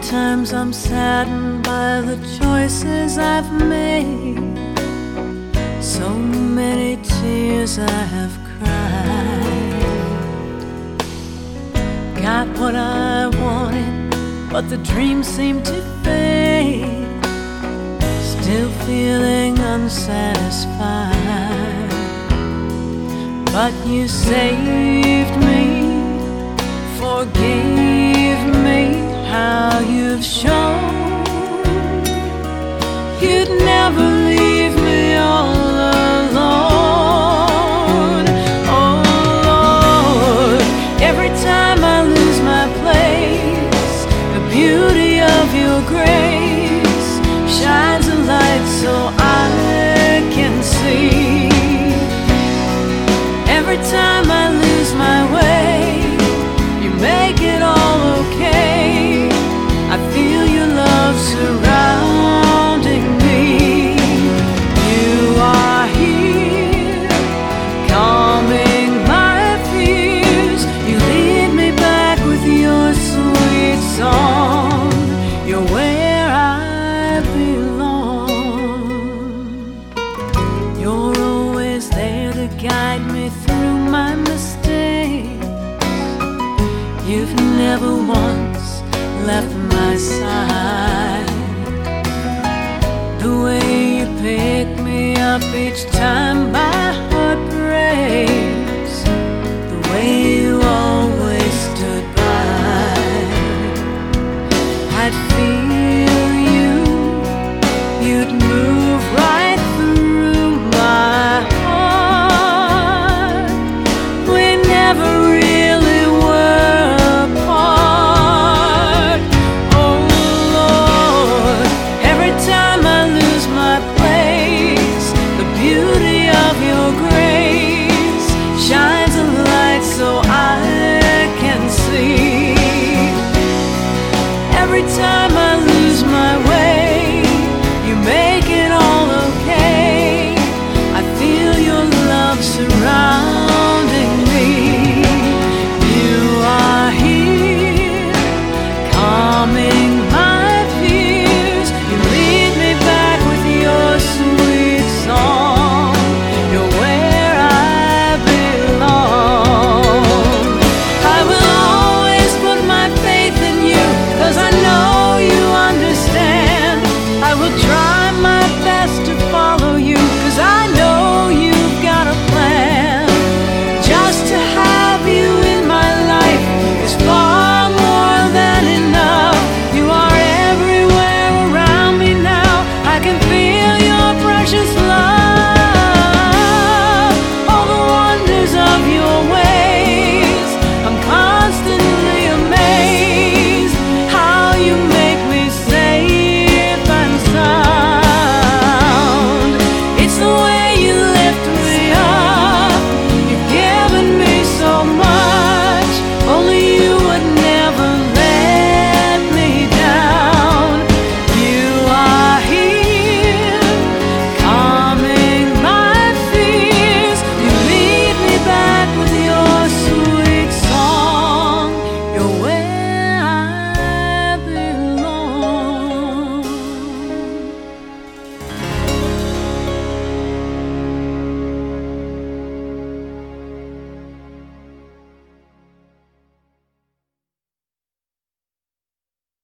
Sometimes I'm saddened by the choices I've made. So many tears I have cried. Got what I wanted, but the dreams seem to fade. Still feeling unsatisfied. But you saved me, forgave me. How you've shown you'd never leave me all alone. Oh Lord, every time I lose my place, the beauty of your grace shines a light so I can see. Every time I lose my way, you make it all okay. I feel your love surrounding me. You are here, calming my fears. You lead me back with your sweet song. You're where I belong. You're always there to guide me through my mistakes. You've never once left my side. The way you pick me up each time my heart breaks, the way you always stood by. I'd feel you, you'd move right through my heart. We never really were apart. Oh Lord, every time I lose my place, the beauty of your grace shines a light so I can see. Every time I lose my way,